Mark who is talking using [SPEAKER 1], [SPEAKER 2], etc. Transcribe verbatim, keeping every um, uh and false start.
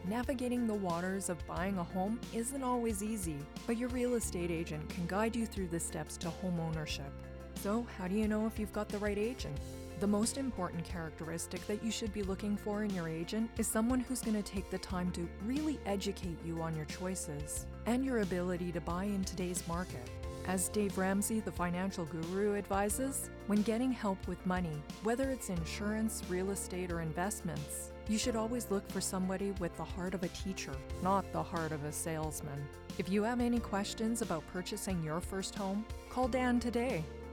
[SPEAKER 1] Navigating the waters of buying a home isn't always easy, but your real estate agent can guide you through the steps to home ownership. So, how do you know if you've got the right agent? The most important characteristic that you should be looking for in your agent is someone who's going to take the time to really educate you on your choices and your ability to buy in today's market. As Dave Ramsey, the financial guru, advises, when getting help with money, whether it's insurance, real estate, or investments, you should always look for somebody with the heart of a teacher, not the heart of a salesman. If you have any questions about purchasing your first home, call Dan today.